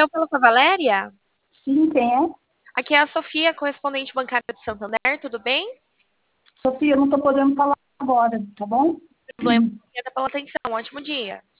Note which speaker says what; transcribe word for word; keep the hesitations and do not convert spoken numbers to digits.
Speaker 1: eu falar com a Valéria?
Speaker 2: Sim, quem é?
Speaker 1: Aqui é a Sofia, correspondente bancária de Santander, tudo bem?
Speaker 2: Sofia, eu não estou podendo falar agora, tá bom?
Speaker 1: Tudo bem, obrigada pela atenção, um ótimo dia.